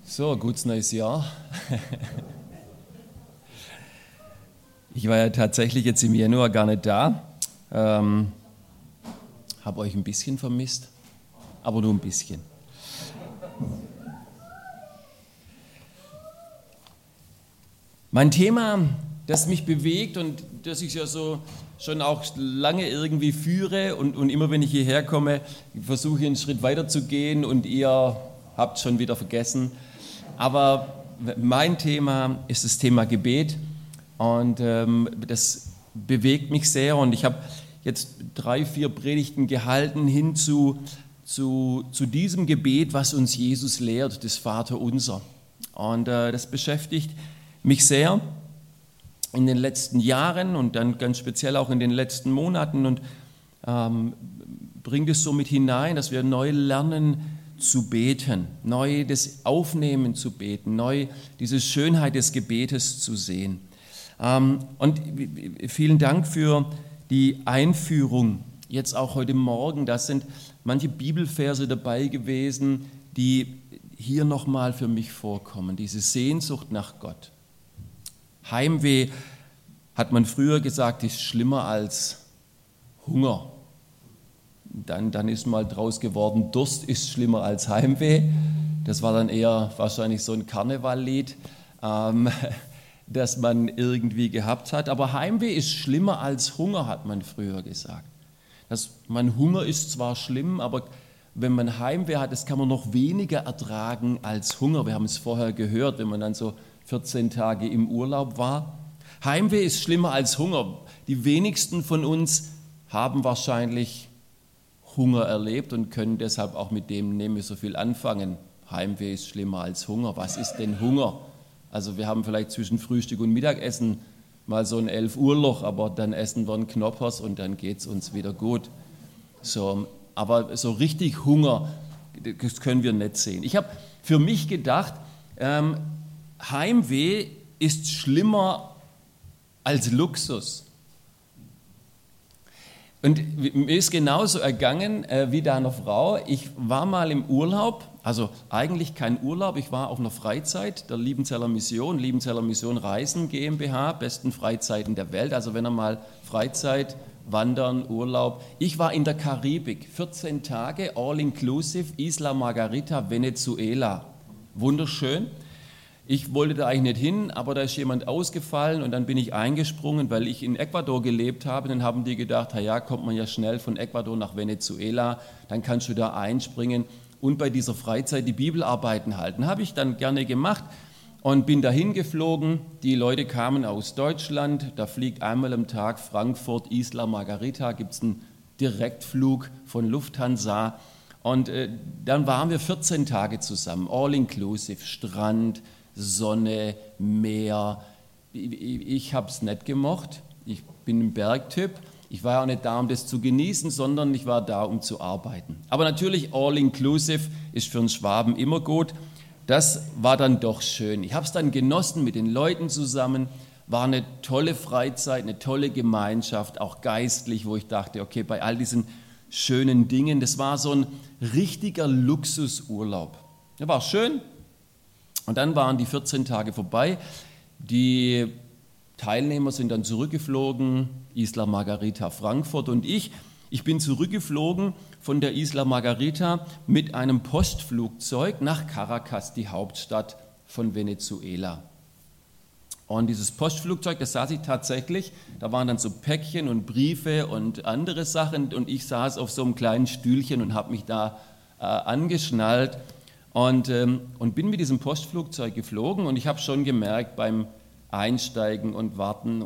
So, gutes neues Jahr. Ich war ja tatsächlich jetzt im Januar gar nicht da. Habe euch ein bisschen vermisst, aber nur ein bisschen. Mein Thema, das mich bewegt und das ich ja so schon auch lange irgendwie führe und immer wenn ich hierher komme, versuche ich einen Schritt weiter zu gehen und ihr habt schon wieder vergessen. Aber mein Thema ist das Thema Gebet und das bewegt mich sehr und ich habe jetzt 3-4 Predigten gehalten hin zu diesem Gebet, was uns Jesus lehrt, das Vaterunser. Und das beschäftigt mich sehr in den letzten Jahren und dann ganz speziell auch in den letzten Monaten und bringt es so mit hinein, dass wir neu lernen zu beten, neu das Aufnehmen zu beten, neu diese Schönheit des Gebetes zu sehen. Und vielen Dank für die Einführung, jetzt auch heute Morgen. Da sind manche Bibelverse dabei gewesen, die hier nochmal für mich vorkommen, diese Sehnsucht nach Gott. Heimweh, hat man früher gesagt, ist schlimmer als Hunger. Dann ist mal draus geworden, Durst ist schlimmer als Heimweh. Das war dann eher wahrscheinlich so ein Karnevallied, das man irgendwie gehabt hat. Aber Heimweh ist schlimmer als Hunger, hat man früher gesagt. Hunger ist zwar schlimm, aber wenn man Heimweh hat, das kann man noch weniger ertragen als Hunger. Wir haben es vorher gehört, wenn man dann so 14 Tage im Urlaub war. Heimweh ist schlimmer als Hunger. Die wenigsten von uns haben wahrscheinlich Hunger erlebt und können deshalb auch mit dem nicht so viel anfangen. Heimweh ist schlimmer als Hunger. Was ist denn Hunger? Also wir haben vielleicht zwischen Frühstück und Mittagessen mal so ein 11-Uhr-Loch, aber dann essen wir einen Knoppers und dann geht es uns wieder gut. So, aber so richtig Hunger, das können wir nicht sehen. Ich habe für mich gedacht, Heimweh ist schlimmer als Luxus. Und mir ist genauso ergangen wie deiner Frau. Ich war mal im Urlaub, also eigentlich kein Urlaub, ich war auf einer Freizeit der Liebenzeller Mission Reisen GmbH, besten Freizeiten der Welt. Also wenn ihr mal Freizeit, Wandern, Urlaub. Ich war in der Karibik, 14 Tage, all inclusive, Isla Margarita, Venezuela. Wunderschön. Ich wollte da eigentlich nicht hin, aber da ist jemand ausgefallen und dann bin ich eingesprungen, weil ich in Ecuador gelebt habe. Dann haben die gedacht, ja, kommt man ja schnell von Ecuador nach Venezuela, dann kannst du da einspringen und bei dieser Freizeit die Bibelarbeiten halten. Habe ich dann gerne gemacht und bin dahin geflogen. Die Leute kamen aus Deutschland, da fliegt einmal am Tag Frankfurt, Isla Margarita, gibt es einen Direktflug von Lufthansa. Und dann waren wir 14 Tage zusammen, all inclusive, Strand, Sonne, Meer. Ich habe es nicht gemocht. Ich bin ein Bergtyp. Ich war auch nicht da, um das zu genießen, sondern ich war da, um zu arbeiten. Aber natürlich all-inclusive ist für einen Schwaben immer gut. Das war dann doch schön. Ich habe es dann genossen mit den Leuten zusammen. War eine tolle Freizeit, eine tolle Gemeinschaft, auch geistlich, wo ich dachte, okay, bei all diesen schönen Dingen, das war so ein richtiger Luxusurlaub. Das war schön. Und dann waren die 14 Tage vorbei. Die Teilnehmer sind dann zurückgeflogen, Isla Margarita, Frankfurt und ich bin zurückgeflogen von der Isla Margarita mit einem Postflugzeug nach Caracas, die Hauptstadt von Venezuela. Und dieses Postflugzeug, das saß ich tatsächlich, da waren dann so Päckchen und Briefe und andere Sachen und ich saß auf so einem kleinen Stühlchen und habe mich da angeschnallt. Und bin mit diesem Postflugzeug geflogen und ich habe schon gemerkt beim Einsteigen und warten,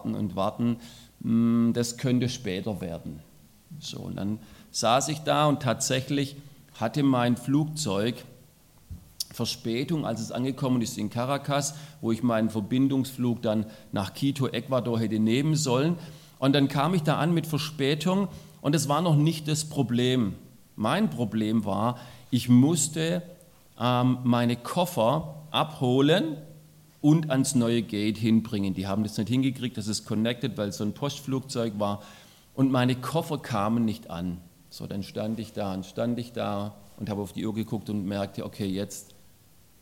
das könnte später werden. So, und dann saß ich da und tatsächlich hatte mein Flugzeug Verspätung, als es angekommen ist in Caracas, wo ich meinen Verbindungsflug dann nach Quito, Ecuador hätte nehmen sollen. Und dann kam ich da an mit Verspätung und das war noch nicht das Problem. Mein Problem war, ich musste meine Koffer abholen und ans neue Gate hinbringen. Die haben das nicht hingekriegt, das ist connected, weil es so ein Postflugzeug war. Und meine Koffer kamen nicht an. So, dann stand ich da und habe auf die Uhr geguckt und merkte, okay, jetzt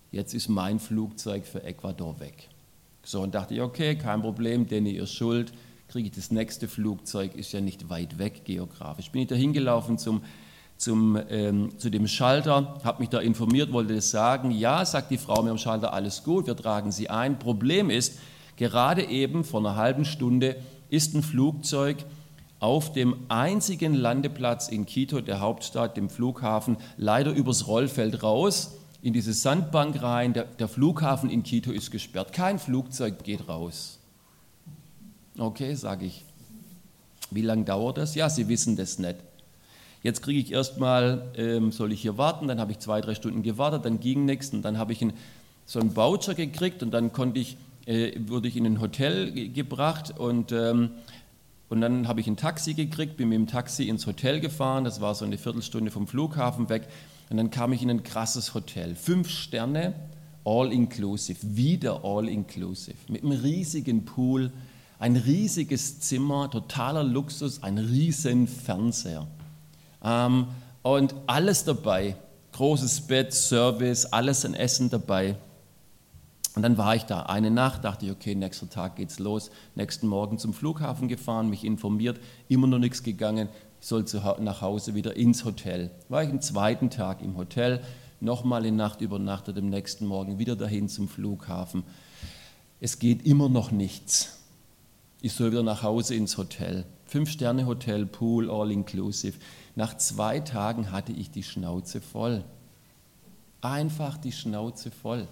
jetzt ist mein Flugzeug für Ecuador weg. So, und dachte ich, okay, kein Problem, Danny ist schuld, kriege ich das nächste Flugzeug, ist ja nicht weit weg geografisch. Bin ich da hingelaufen zu dem Schalter, habe mich da informiert, wollte das sagen. Ja, sagt die Frau mir am Schalter, alles gut, wir tragen Sie ein. Problem ist, gerade eben vor einer halben Stunde ist ein Flugzeug auf dem einzigen Landeplatz in Quito, der Hauptstadt, dem Flughafen, leider übers Rollfeld raus, in diese Sandbank rein. Der Flughafen in Quito ist gesperrt. Kein Flugzeug geht raus. Okay, sage ich. Wie lange dauert das? Ja, Sie wissen das nicht. Jetzt kriege ich erstmal, soll ich hier warten? Dann habe ich 2-3 Stunden gewartet, dann ging nichts. Und dann habe ich so einen Voucher gekriegt und dann wurde ich in ein Hotel gebracht und dann habe ich ein Taxi gekriegt, bin mit dem Taxi ins Hotel gefahren. Das war so eine Viertelstunde vom Flughafen weg. Und dann kam ich in ein krasses Hotel. 5 Sterne, all-inclusive, wieder all-inclusive. Mit einem riesigen Pool, ein riesiges Zimmer, totaler Luxus, ein riesen Fernseher. Und alles dabei. Großes Bett, Service, alles an Essen dabei. Und dann war ich da eine Nacht, dachte ich, okay, nächster Tag geht's los. Nächsten Morgen zum Flughafen gefahren, mich informiert, immer noch nichts gegangen. Ich soll nach Hause wieder ins Hotel. War ich am 2. Tag im Hotel, nochmal eine Nacht übernachtet, am nächsten Morgen wieder dahin zum Flughafen. Es geht immer noch nichts. Ich soll wieder nach Hause ins Hotel. 5-Sterne-Hotel, Pool, all inclusive. Nach 2 Tagen hatte ich die Schnauze voll. Einfach die Schnauze voll.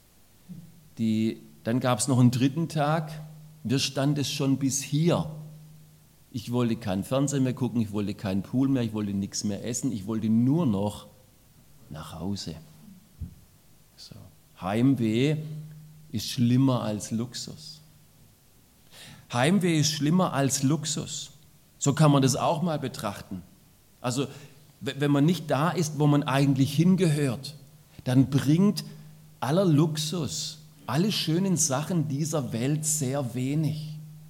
Dann gab es noch einen 3. Tag. Mir stand es schon bis hier. Ich wollte keinen Fernseher mehr gucken, ich wollte keinen Pool mehr, ich wollte nichts mehr essen, ich wollte nur noch nach Hause. So. Heimweh ist schlimmer als Luxus. Heimweh ist schlimmer als Luxus. So kann man das auch mal betrachten. Also wenn man nicht da ist, wo man eigentlich hingehört, dann bringt aller Luxus, alle schönen Sachen dieser Welt sehr wenig.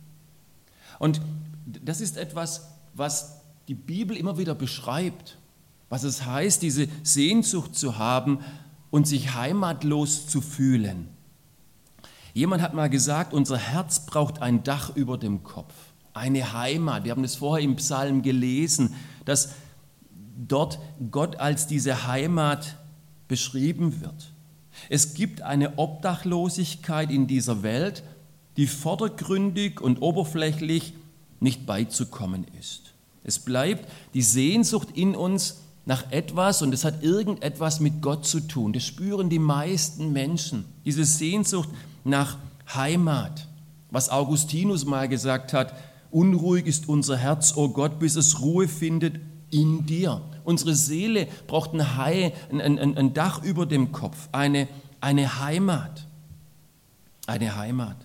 Und das ist etwas, was die Bibel immer wieder beschreibt, was es heißt, diese Sehnsucht zu haben und sich heimatlos zu fühlen. Jemand hat mal gesagt, unser Herz braucht ein Dach über dem Kopf, eine Heimat. Wir haben es vorher im Psalm gelesen, dass dort Gott als diese Heimat beschrieben wird. Es gibt eine Obdachlosigkeit in dieser Welt, die vordergründig und oberflächlich nicht beizukommen ist. Es bleibt die Sehnsucht in uns nach etwas und es hat irgendetwas mit Gott zu tun. Das spüren die meisten Menschen, diese Sehnsucht nach Heimat. Was Augustinus mal gesagt hat, unruhig ist unser Herz, o Gott, bis es Ruhe findet in dir. Unsere Seele braucht ein Dach über dem Kopf, eine Heimat. Eine Heimat.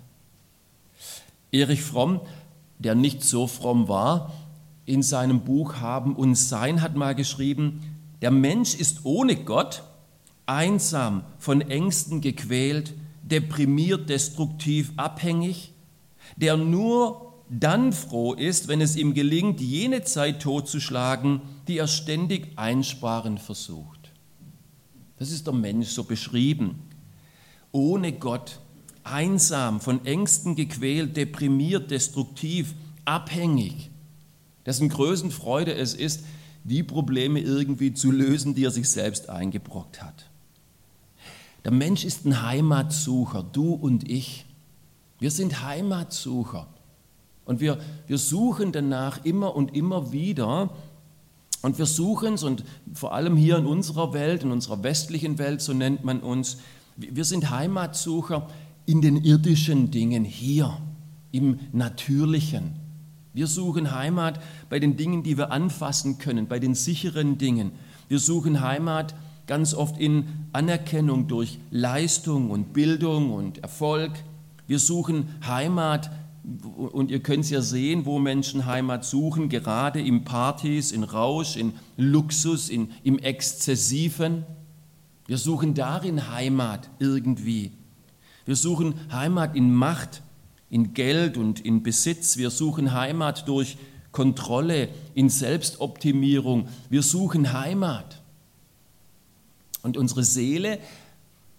Erich Fromm, der nicht so fromm war, in seinem Buch Haben und Sein hat mal geschrieben, der Mensch ist ohne Gott einsam, von Ängsten gequält, deprimiert, destruktiv, abhängig, der nur dann froh ist, wenn es ihm gelingt, jene Zeit totzuschlagen, die er ständig einsparen versucht. Das ist der Mensch so beschrieben. Ohne Gott, einsam, von Ängsten gequält, deprimiert, destruktiv, abhängig. Dessen größten Freude es ist, die Probleme irgendwie zu lösen, die er sich selbst eingebrockt hat. Der Mensch ist ein Heimatsucher, du und ich. Wir sind Heimatsucher. Und wir suchen danach immer und immer wieder. Und wir suchen es, und vor allem hier in unserer Welt, in unserer westlichen Welt, so nennt man uns, wir sind Heimatsucher in den irdischen Dingen hier, im Natürlichen. Wir suchen Heimat bei den Dingen, die wir anfassen können, bei den sicheren Dingen. Wir suchen Heimat ganz oft in Anerkennung durch Leistung und Bildung und Erfolg. Wir suchen Heimat, und ihr könnt es ja sehen, wo Menschen Heimat suchen, gerade in Partys, in Rausch, in Luxus, im Exzessiven. Wir suchen darin Heimat irgendwie. Wir suchen Heimat in Macht, in Geld und in Besitz. Wir suchen Heimat durch Kontrolle, in Selbstoptimierung. Wir suchen Heimat. Und unsere Seele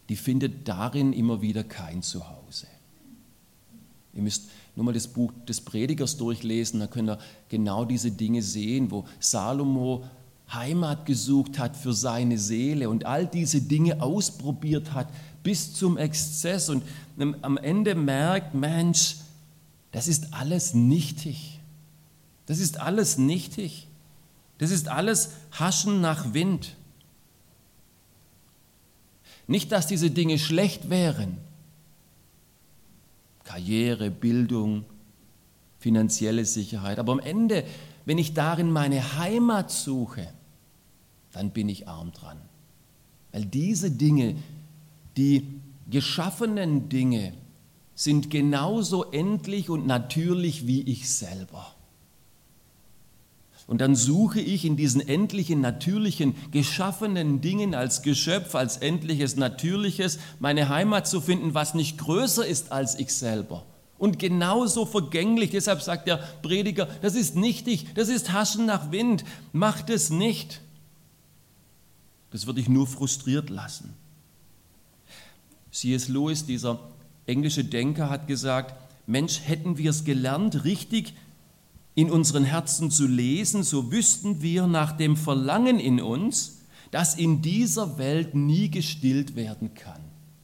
die findet darin immer wieder kein Zuhause. Ihr müsst nur mal das Buch des Predigers durchlesen, da könnt ihr genau diese Dinge sehen, wo Salomo Heimat gesucht hat für seine Seele und all diese Dinge ausprobiert hat bis zum Exzess und am Ende merkt, Mensch, das ist alles nichtig. Das ist alles nichtig. Das ist alles Haschen nach Wind. Nicht, dass diese Dinge schlecht wären. Karriere, Bildung, finanzielle Sicherheit. Aber am Ende, wenn ich darin meine Heimat suche, dann bin ich arm dran. Weil diese Dinge, die geschaffenen Dinge, sind genauso endlich und natürlich wie ich selber. Und dann suche ich in diesen endlichen, natürlichen, geschaffenen Dingen als Geschöpf, als endliches, natürliches, meine Heimat zu finden, was nicht größer ist als ich selber. Und genauso vergänglich. Deshalb sagt der Prediger, das ist nichtig, das ist Haschen nach Wind. Macht es nicht. Das wird dich nur frustriert lassen. C.S. Lewis, dieser englische Denker, hat gesagt, Mensch, hätten wir es gelernt, richtig in unseren Herzen zu lesen, so wüssten wir nach dem Verlangen in uns, das in dieser Welt nie gestillt werden kann.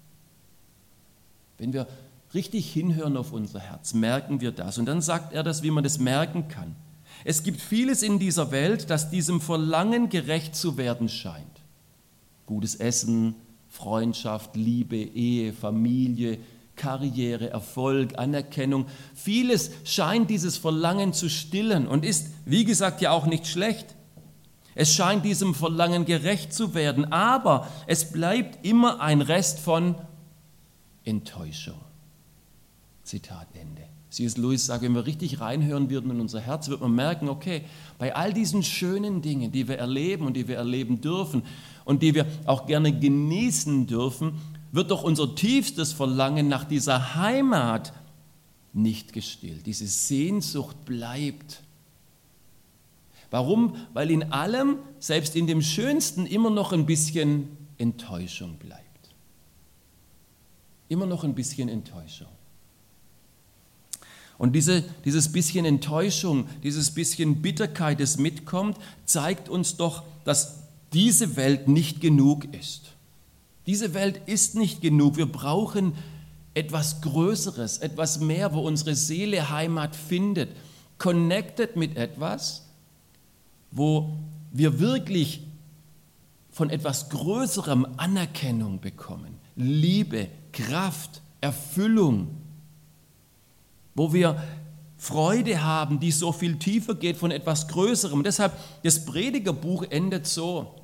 Wenn wir richtig hinhören auf unser Herz, merken wir das. Und dann sagt er das, wie man das merken kann. Es gibt vieles in dieser Welt, das diesem Verlangen gerecht zu werden scheint. Gutes Essen, Freundschaft, Liebe, Ehe, Familie, Karriere, Erfolg, Anerkennung. Vieles scheint dieses Verlangen zu stillen und ist, wie gesagt, ja auch nicht schlecht. Es scheint diesem Verlangen gerecht zu werden, aber es bleibt immer ein Rest von Enttäuschung. Zitat Ende. C.S. Lewis sagt, wenn wir richtig reinhören würden in unser Herz, wird man merken, okay, bei all diesen schönen Dingen, die wir erleben und die wir erleben dürfen und die wir auch gerne genießen dürfen, wird doch unser tiefstes Verlangen nach dieser Heimat nicht gestillt. Diese Sehnsucht bleibt. Warum? Weil in allem, selbst in dem Schönsten, immer noch ein bisschen Enttäuschung bleibt. Immer noch ein bisschen Enttäuschung. Und dieses bisschen Enttäuschung, dieses bisschen Bitterkeit, das mitkommt, zeigt uns doch, dass diese Welt nicht genug ist. Diese Welt ist nicht genug. Wir brauchen etwas Größeres, etwas mehr, wo unsere Seele Heimat findet. Connected mit etwas, wo wir wirklich von etwas Größerem Anerkennung bekommen. Liebe, Kraft, Erfüllung. Wo wir Freude haben, die so viel tiefer geht von etwas Größerem. Und deshalb, das Predigerbuch endet so.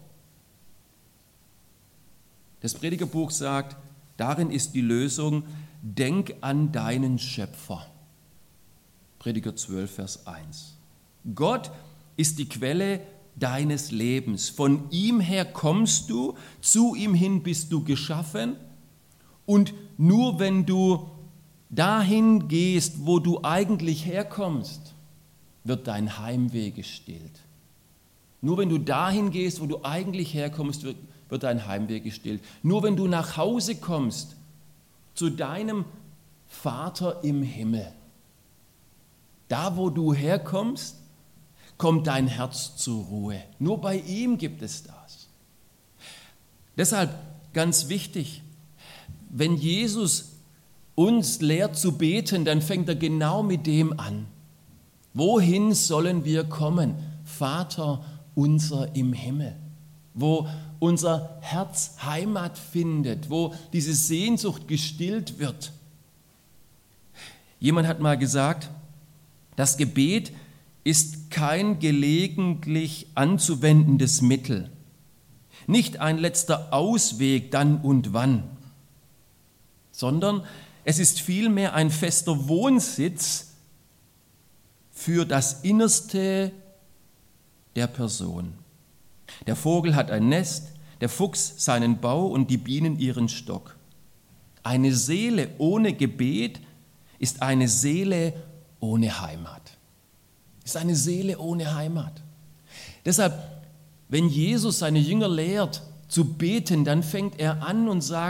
Das Predigerbuch sagt, darin ist die Lösung, denk an deinen Schöpfer. Prediger 12, Vers 1. Gott ist die Quelle deines Lebens. Von ihm her kommst du, zu ihm hin bist du geschaffen und nur wenn du dahin gehst, wo du eigentlich herkommst, wird dein Heimweh gestillt. Nur wenn du dahin gehst, wo du eigentlich herkommst, wird dein Heimweh gestillt. Nur wenn du nach Hause kommst, zu deinem Vater im Himmel, da wo du herkommst, kommt dein Herz zur Ruhe. Nur bei ihm gibt es das. Deshalb ganz wichtig, wenn Jesus uns lehrt zu beten, dann fängt er genau mit dem an. Wohin sollen wir kommen? Vater unser im Himmel, wo unser Herz Heimat findet, wo diese Sehnsucht gestillt wird. Jemand hat mal gesagt, das Gebet ist kein gelegentlich anzuwendendes Mittel, nicht ein letzter Ausweg dann und wann, sondern es ist vielmehr ein fester Wohnsitz für das Innerste der Person. Der Vogel hat ein Nest, der Fuchs seinen Bau und die Bienen ihren Stock. Eine Seele ohne Gebet ist eine Seele ohne Heimat. Ist eine Seele ohne Heimat. Deshalb, wenn Jesus seine Jünger lehrt zu beten, dann fängt er an und sagt,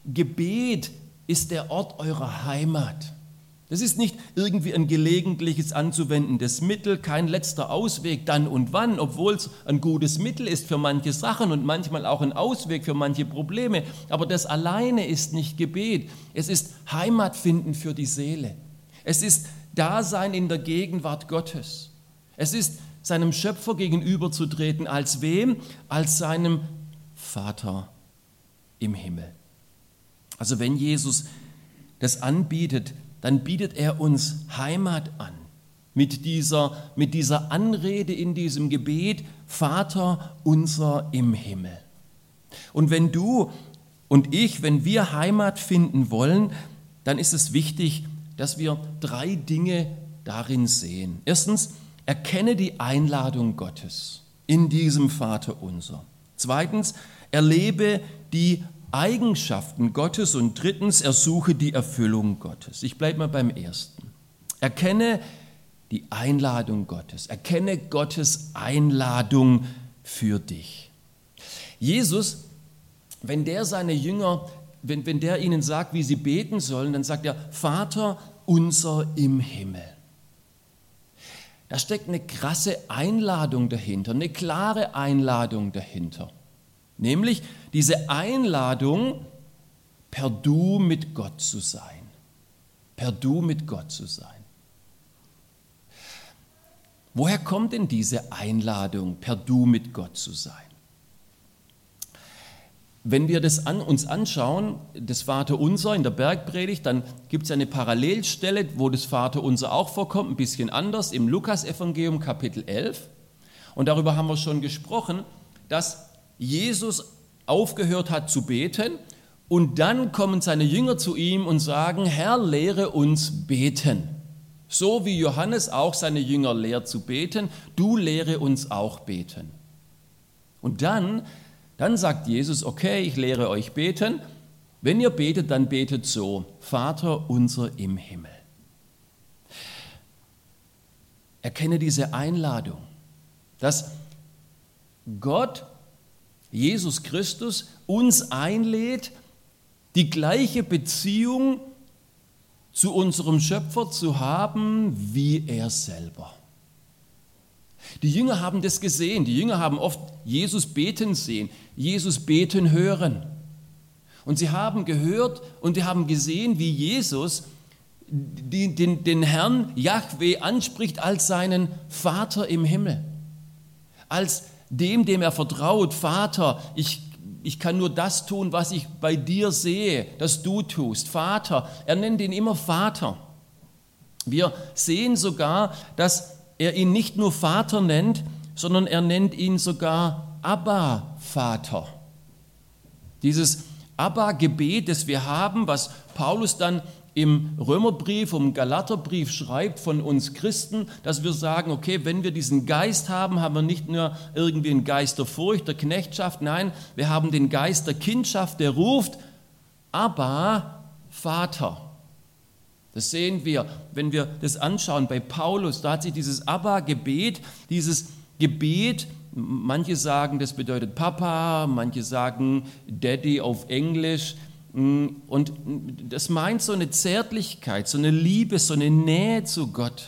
Gebet ist der Ort eurer Heimat. Das ist nicht irgendwie ein gelegentliches anzuwendendes Mittel, kein letzter Ausweg dann und wann, obwohl es ein gutes Mittel ist für manche Sachen und manchmal auch ein Ausweg für manche Probleme. Aber das alleine ist nicht Gebet. Es ist Heimat finden für die Seele. Es ist Dasein in der Gegenwart Gottes. Es ist seinem Schöpfer gegenüberzutreten. Als wem? Als seinem Vater im Himmel. Also wenn Jesus das anbietet, dann bietet er uns Heimat an. Mit dieser Anrede in diesem Gebet, Vater unser im Himmel. Und wenn du und ich, wenn wir Heimat finden wollen, dann ist es wichtig, dass wir 3 Dinge darin sehen. Erstens, erkenne die Einladung Gottes in diesem Vater unser. Zweitens, erlebe die Eigenschaften Gottes und drittens, ersuche die Erfüllung Gottes. Ich bleibe mal beim ersten. Erkenne die Einladung Gottes. Erkenne Gottes Einladung für dich. Jesus, wenn der seine Jünger, wenn der ihnen sagt, wie sie beten sollen, dann sagt er, Vater unser im Himmel. Da steckt eine krasse Einladung dahinter, eine klare Einladung dahinter. Nämlich diese Einladung, per Du mit Gott zu sein. Per Du mit Gott zu sein. Woher kommt denn diese Einladung, per Du mit Gott zu sein? Wenn wir das uns anschauen, das Vaterunser in der Bergpredigt, dann gibt es eine Parallelstelle, wo das Vaterunser auch vorkommt, ein bisschen anders, im Lukasevangelium Kapitel 11. Und darüber haben wir schon gesprochen, dass Jesus aufgehört hat zu beten und dann kommen seine Jünger zu ihm und sagen, Herr, lehre uns beten. So wie Johannes auch seine Jünger lehrt zu beten, du lehre uns auch beten. Und dann sagt Jesus, okay, ich lehre euch beten. Wenn ihr betet, dann betet so, Vater unser im Himmel. Erkenne diese Einladung, dass Gott, Jesus Christus, uns einlädt, die gleiche Beziehung zu unserem Schöpfer zu haben, wie er selber. Die Jünger haben das gesehen, die Jünger haben oft Jesus beten sehen, Jesus beten hören. Und sie haben gehört und sie haben gesehen, wie Jesus den Herrn Jahwe anspricht als seinen Vater im Himmel. Als dem er vertraut, Vater, ich kann nur das tun, was ich bei dir sehe, dass du tust. Vater, er nennt ihn immer Vater. Wir sehen sogar, dass er ihn nicht nur Vater nennt, sondern er nennt ihn sogar Abba, Vater. Dieses Abba-Gebet, das wir haben, was Paulus dann im Römerbrief, im Galaterbrief schreibt von uns Christen, dass wir sagen, okay, wenn wir diesen Geist haben, haben wir nicht nur irgendwie einen Geist der Furcht, der Knechtschaft, nein, wir haben den Geist der Kindschaft, der ruft, Abba, Vater. Das sehen wir, wenn wir das anschauen bei Paulus, da hat sich dieses Abba-Gebet, manche sagen, das bedeutet Papa, manche sagen Daddy auf Englisch, und das meint so eine Zärtlichkeit, so eine Liebe, so eine Nähe zu Gott.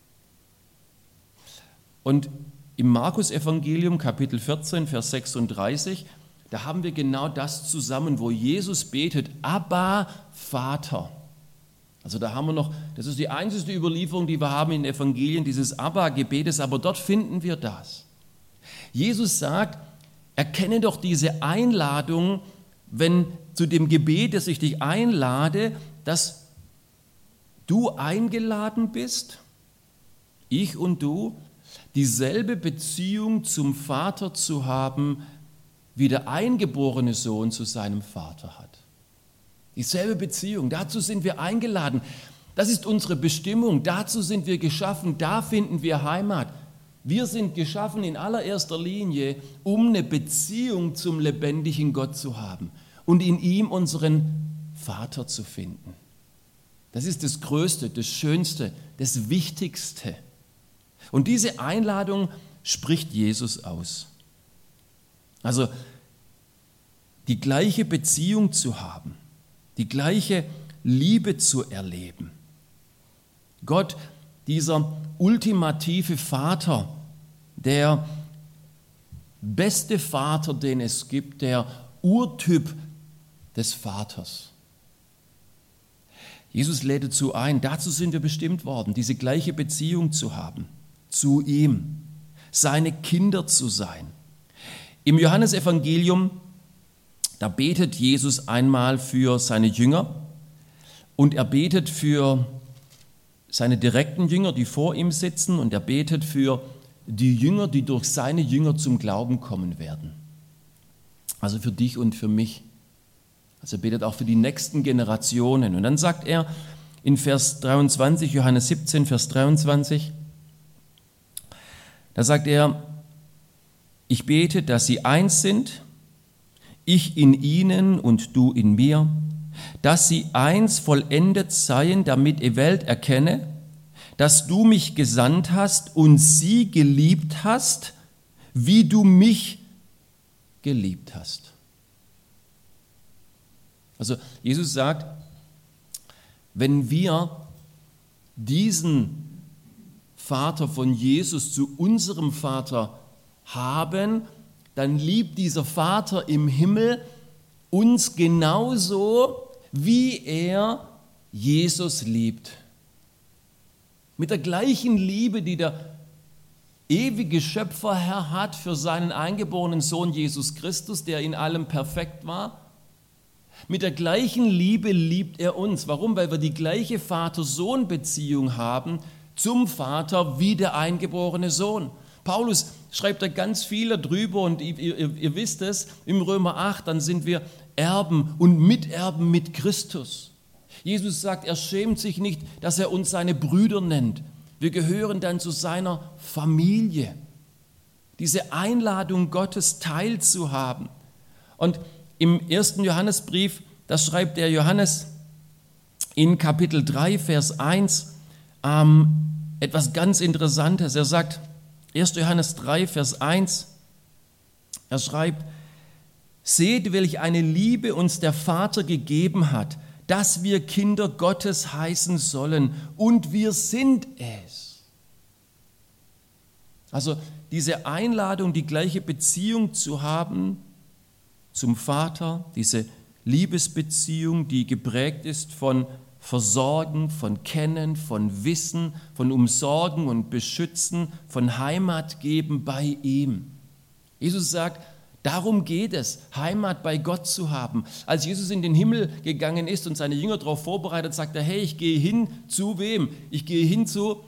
Und im Markus-Evangelium, Kapitel 14, Vers 36, da haben wir genau das zusammen, wo Jesus betet, Abba, Vater. Also da haben wir noch, das ist die einzige Überlieferung, die wir haben in den Evangelien, dieses Abba-Gebetes, aber dort finden wir das. Jesus sagt, erkenne doch diese Einladung, wenn zu dem Gebet, das ich dich einlade, dass du eingeladen bist, ich und du, dieselbe Beziehung zum Vater zu haben, wie der eingeborene Sohn zu seinem Vater hat. Dieselbe Beziehung, dazu sind wir eingeladen. Das ist unsere Bestimmung, dazu sind wir geschaffen, da finden wir Heimat. Wir sind geschaffen in allererster Linie, um eine Beziehung zum lebendigen Gott zu haben und in ihm unseren Vater zu finden. Das ist das Größte, das Schönste, das Wichtigste. Und diese Einladung spricht Jesus aus. Also die gleiche Beziehung zu haben. die gleiche Liebe zu erleben. Gott, dieser ultimative Vater, der beste Vater, den es gibt, der Urtyp des Vaters. Jesus lädt dazu ein, dazu sind wir bestimmt worden, diese gleiche Beziehung zu haben, zu ihm, seine Kinder zu sein. Im Johannesevangelium, da betet Jesus einmal für seine Jünger und er betet für seine direkten Jünger, die vor ihm sitzen, und er betet für die Jünger, die durch seine Jünger zum Glauben kommen werden. Also für dich und für mich. Also er betet auch für die nächsten Generationen. Und dann sagt er in Vers 23, Johannes 17, Vers 23, da sagt er, ich bete, dass sie eins sind, ich in ihnen und du in mir, dass sie eins vollendet seien, damit die Welt erkenne, dass du mich gesandt hast und sie geliebt hast, wie du mich geliebt hast. Also Jesus sagt, wenn wir diesen Vater von Jesus zu unserem Vater haben, dann liebt dieser Vater im Himmel uns genauso, wie er Jesus liebt. Mit der gleichen Liebe, die der ewige Schöpferherr hat für seinen eingeborenen Sohn Jesus Christus, der in allem perfekt war. Mit der gleichen Liebe liebt er uns. Warum? Weil wir die gleiche Vater-Sohn-Beziehung haben zum Vater wie der eingeborene Sohn. Paulus schreibt da ganz viel darüber und ihr wisst es, im Römer 8, dann sind wir Erben und Miterben mit Christus. Jesus sagt, er schämt sich nicht, dass er uns seine Brüder nennt. Wir gehören dann zu seiner Familie. Diese Einladung Gottes teilzuhaben. Und im 1. Johannesbrief, da schreibt der Johannes in Kapitel 3, Vers 1 etwas ganz Interessantes. Er sagt, 1. Johannes 3, Vers 1, er schreibt, seht, welch eine Liebe uns der Vater gegeben hat, dass wir Kinder Gottes heißen sollen, und wir sind es. Also diese Einladung, die gleiche Beziehung zu haben zum Vater, diese Liebesbeziehung, die geprägt ist von Versorgen, von Kennen, von Wissen, von Umsorgen und Beschützen, von Heimat geben bei ihm. Jesus sagt, darum geht es, Heimat bei Gott zu haben. Als Jesus in den Himmel gegangen ist und seine Jünger darauf vorbereitet, sagt er, hey, ich gehe hin zu wem? Ich gehe hin zu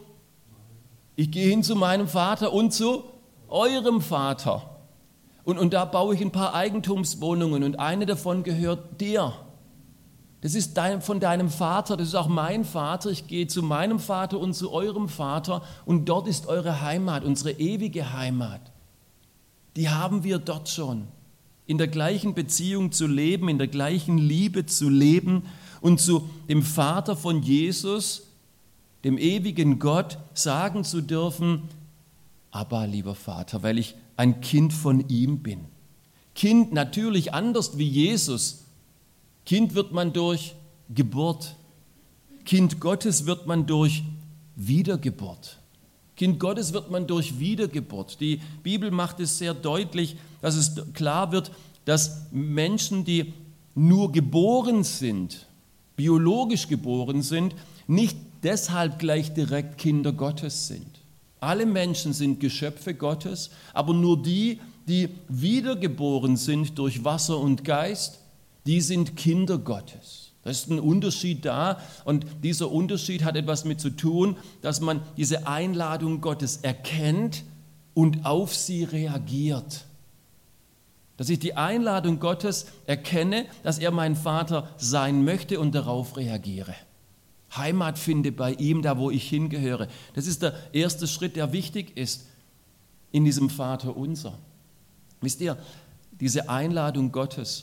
meinem Vater und zu eurem Vater. Und da baue ich ein paar Eigentumswohnungen und eine davon gehört dir. Das ist von deinem Vater, das ist auch mein Vater. Ich gehe zu meinem Vater und zu eurem Vater und dort ist eure Heimat, unsere ewige Heimat. Die haben wir dort schon. In der gleichen Beziehung zu leben, in der gleichen Liebe zu leben und zu dem Vater von Jesus, dem ewigen Gott, sagen zu dürfen, Abba, lieber Vater, weil ich ein Kind von ihm bin. Kind natürlich anders wie Jesus. Kind wird man durch Geburt. Kind Gottes wird man durch Wiedergeburt. Kind Gottes wird man durch Wiedergeburt. Die Bibel macht es sehr deutlich, dass es klar wird, dass Menschen, die nur geboren sind, biologisch geboren sind, nicht deshalb gleich direkt Kinder Gottes sind. Alle Menschen sind Geschöpfe Gottes, aber nur die, die wiedergeboren sind durch Wasser und Geist, die sind Kinder Gottes. Da ist ein Unterschied da und dieser Unterschied hat etwas mit zu tun, dass man diese Einladung Gottes erkennt und auf sie reagiert. Dass ich die Einladung Gottes erkenne, dass er mein Vater sein möchte und darauf reagiere. Heimat finde bei ihm, da wo ich hingehöre. Das ist der erste Schritt, der wichtig ist in diesem Vater unser. Wisst ihr, diese Einladung Gottes,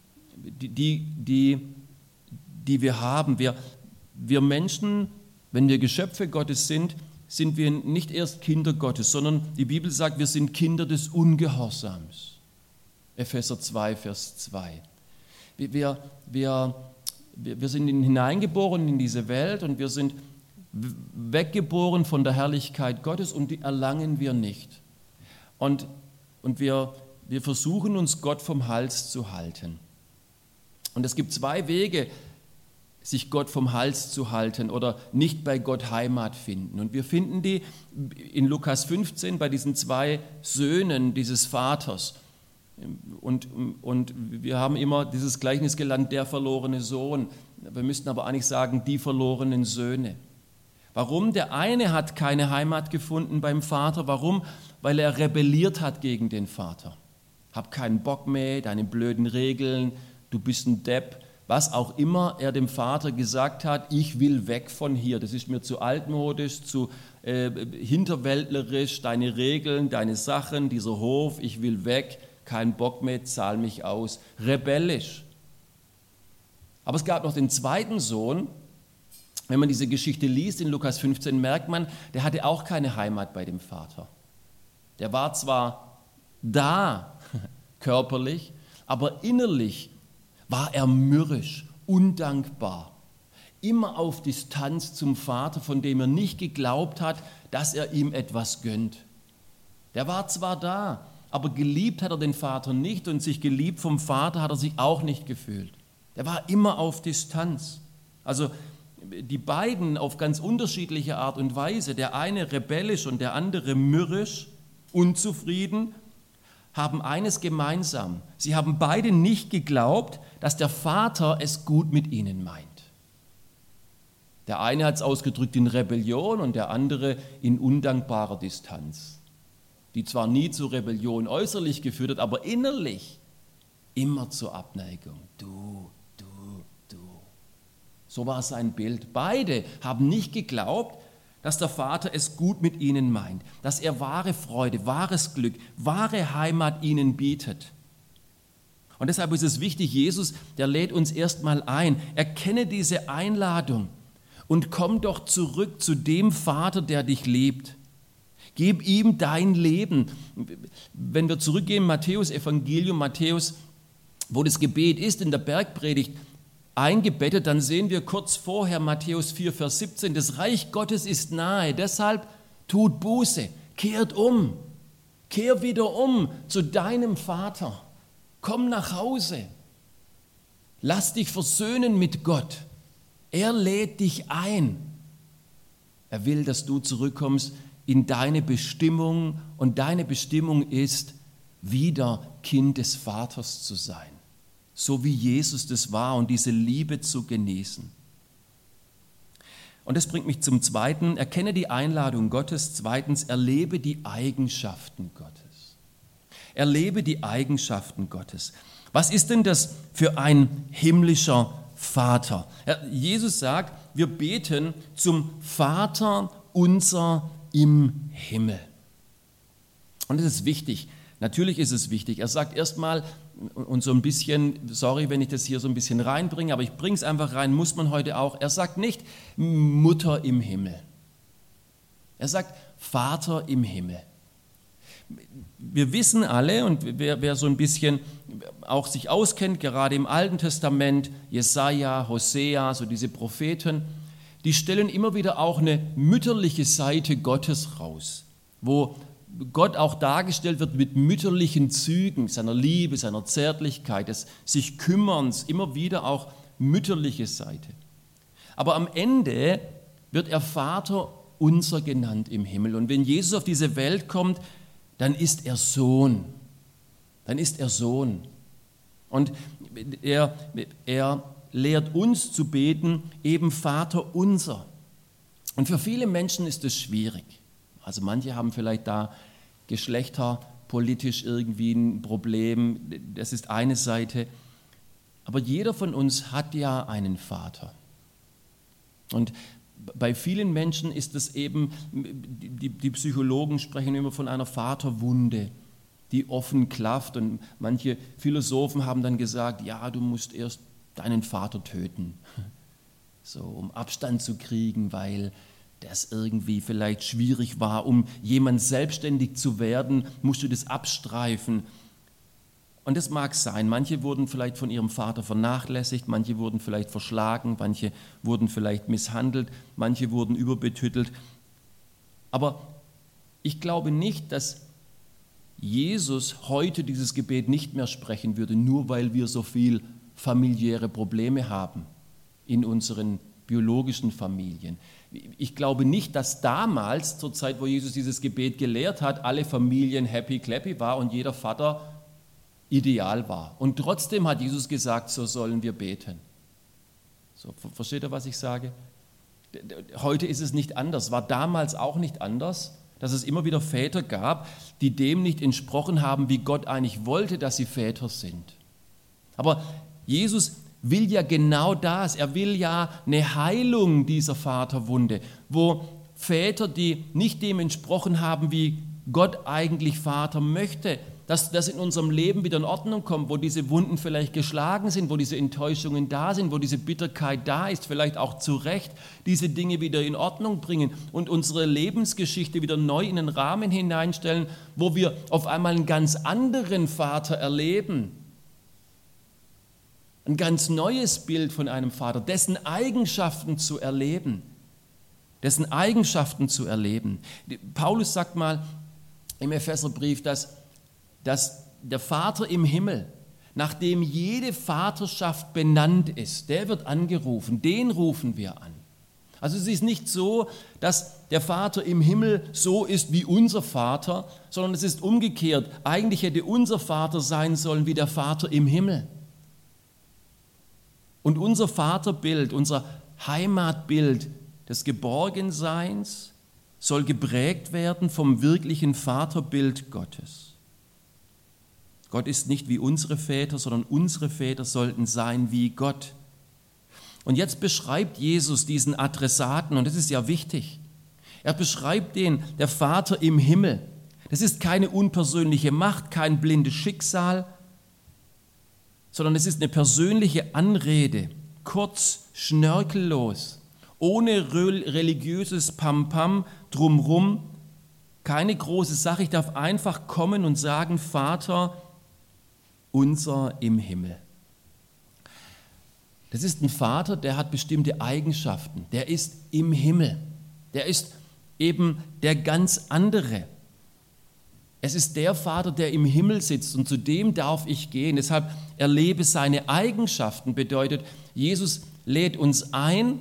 die wir haben, wir Menschen, wenn wir Geschöpfe Gottes sind wir nicht erst Kinder Gottes, sondern die Bibel sagt, wir sind Kinder des Ungehorsams. Epheser 2, Vers 2. Wir wir sind hineingeboren in diese Welt und wir sind weggeboren von der Herrlichkeit Gottes und die erlangen wir nicht. Und wir versuchen uns Gott vom Hals zu halten. Und es gibt zwei Wege, sich Gott vom Hals zu halten oder nicht bei Gott Heimat finden. Und wir finden die in Lukas 15 bei diesen zwei Söhnen dieses Vaters. Und wir haben immer dieses Gleichnis gelernt, der verlorene Sohn. Wir müssten aber eigentlich sagen, die verlorenen Söhne. Warum? Der eine hat keine Heimat gefunden beim Vater. Warum? Weil er rebelliert hat gegen den Vater. Hab keinen Bock mehr, deine blöden Regeln, du bist ein Depp. Was auch immer er dem Vater gesagt hat, ich will weg von hier, das ist mir zu altmodisch, zu hinterwäldlerisch, deine Regeln, deine Sachen, dieser Hof, ich will weg, kein Bock mehr, zahl mich aus. Rebellisch. Aber es gab noch den zweiten Sohn. Wenn man diese Geschichte liest in Lukas 15, merkt man, der hatte auch keine Heimat bei dem Vater. Der war zwar da, körperlich, aber innerlich war er mürrisch, undankbar, immer auf Distanz zum Vater, von dem er nicht geglaubt hat, dass er ihm etwas gönnt. Der war zwar da, aber geliebt hat er den Vater nicht und sich geliebt vom Vater hat er sich auch nicht gefühlt. Der war immer auf Distanz. Also die beiden auf ganz unterschiedliche Art und Weise, der eine rebellisch und der andere mürrisch, unzufrieden, haben eines gemeinsam. Sie haben beide nicht geglaubt, dass der Vater es gut mit ihnen meint. Der eine hat es ausgedrückt in Rebellion und der andere in undankbarer Distanz, die zwar nie zur Rebellion äußerlich geführt hat, aber innerlich immer zur Abneigung. Du. So war sein Bild. Beide haben nicht geglaubt, dass der Vater es gut mit ihnen meint, dass er wahre Freude, wahres Glück, wahre Heimat ihnen bietet. Und deshalb ist es wichtig, Jesus, der lädt uns erstmal ein. Erkenne diese Einladung und komm doch zurück zu dem Vater, der dich liebt. Gib ihm dein Leben. Wenn wir zurückgehen, Matthäus Evangelium, Matthäus, wo das Gebet ist in der Bergpredigt, eingebettet, dann sehen wir kurz vorher Matthäus 4, Vers 17, das Reich Gottes ist nahe, deshalb tut Buße, kehrt um, kehr wieder um zu deinem Vater, komm nach Hause, lass dich versöhnen mit Gott, er lädt dich ein, er will, dass du zurückkommst in deine Bestimmung und deine Bestimmung ist, wieder Kind des Vaters zu sein. So wie Jesus das war und diese Liebe zu genießen. Und das bringt mich zum Zweiten, erkenne die Einladung Gottes. Zweitens, erlebe die Eigenschaften Gottes. Erlebe die Eigenschaften Gottes. Was ist denn das für ein himmlischer Vater? Jesus sagt, wir beten zum Vater unser im Himmel. Und das ist wichtig. Natürlich ist es wichtig. Er sagt erstmal, und so ein bisschen, sorry, wenn ich das hier so ein bisschen reinbringe, aber ich bringe es einfach rein, muss man heute auch. Er sagt nicht Mutter im Himmel. Er sagt Vater im Himmel. Wir wissen alle, und wer so ein bisschen auch sich auskennt, gerade im Alten Testament, Jesaja, Hosea, so diese Propheten, die stellen immer wieder auch eine mütterliche Seite Gottes raus, wo Gott auch dargestellt wird mit mütterlichen Zügen, seiner Liebe, seiner Zärtlichkeit, des sich Kümmerns, immer wieder auch mütterliche Seite. Aber am Ende wird er Vater unser genannt im Himmel. Und wenn Jesus auf diese Welt kommt, dann ist er Sohn. Dann ist er Sohn. Und er lehrt uns zu beten, eben Vater unser. Und für viele Menschen ist es schwierig. Also manche haben vielleicht da geschlechterpolitisch irgendwie ein Problem, das ist eine Seite. Aber jeder von uns hat ja einen Vater. Und bei vielen Menschen ist es eben, die Psychologen sprechen immer von einer Vaterwunde, die offen klafft. Und manche Philosophen haben dann gesagt, ja, du musst erst deinen Vater töten, so um Abstand zu kriegen, weil das irgendwie vielleicht schwierig war, um jemand selbstständig zu werden, musst du das abstreifen. Und das mag sein, manche wurden vielleicht von ihrem Vater vernachlässigt, manche wurden vielleicht verschlagen, manche wurden vielleicht misshandelt, manche wurden überbetüttelt. Aber ich glaube nicht, dass Jesus heute dieses Gebet nicht mehr sprechen würde, nur weil wir so viel familiäre Probleme haben in unseren biologischen Familien. Ich glaube nicht, dass damals, zur Zeit, wo Jesus dieses Gebet gelehrt hat, alle Familien happy clappy war und jeder Vater ideal war. Und trotzdem hat Jesus gesagt, so sollen wir beten. So, versteht ihr, was ich sage? Heute ist es nicht anders, war damals auch nicht anders, dass es immer wieder Väter gab, die dem nicht entsprochen haben, wie Gott eigentlich wollte, dass sie Väter sind. Aber Jesus will ja genau das. Er will ja eine Heilung dieser Vaterwunde, wo Väter, die nicht dem entsprochen haben, wie Gott eigentlich Vater möchte, dass das in unserem Leben wieder in Ordnung kommt, wo diese Wunden vielleicht geschlagen sind, wo diese Enttäuschungen da sind, wo diese Bitterkeit da ist, vielleicht auch zu Recht diese Dinge wieder in Ordnung bringen und unsere Lebensgeschichte wieder neu in den Rahmen hineinstellen, wo wir auf einmal einen ganz anderen Vater erleben. Ein ganz neues Bild von einem Vater, dessen Eigenschaften zu erleben. Dessen Eigenschaften zu erleben. Paulus sagt mal im Epheserbrief, dass der Vater im Himmel, nachdem jede Vaterschaft benannt ist, der wird angerufen, den rufen wir an. Also es ist nicht so, dass der Vater im Himmel so ist wie unser Vater, sondern es ist umgekehrt. Eigentlich hätte unser Vater sein sollen wie der Vater im Himmel. Und unser Vaterbild, unser Heimatbild des Geborgenseins soll geprägt werden vom wirklichen Vaterbild Gottes. Gott ist nicht wie unsere Väter, sondern unsere Väter sollten sein wie Gott. Und jetzt beschreibt Jesus diesen Adressaten, und das ist ja wichtig. Er beschreibt den, der Vater im Himmel. Das ist keine unpersönliche Macht, kein blindes Schicksal, sondern es ist eine persönliche Anrede, kurz, schnörkellos, ohne religiöses Pampam drumrum, keine große Sache. Ich darf einfach kommen und sagen, Vater, unser im Himmel. Das ist ein Vater, der hat bestimmte Eigenschaften. Der ist im Himmel. Der ist eben der ganz andere. Es ist der Vater, der im Himmel sitzt und zu dem darf ich gehen. Deshalb erlebe seine Eigenschaften bedeutet, Jesus lädt uns ein,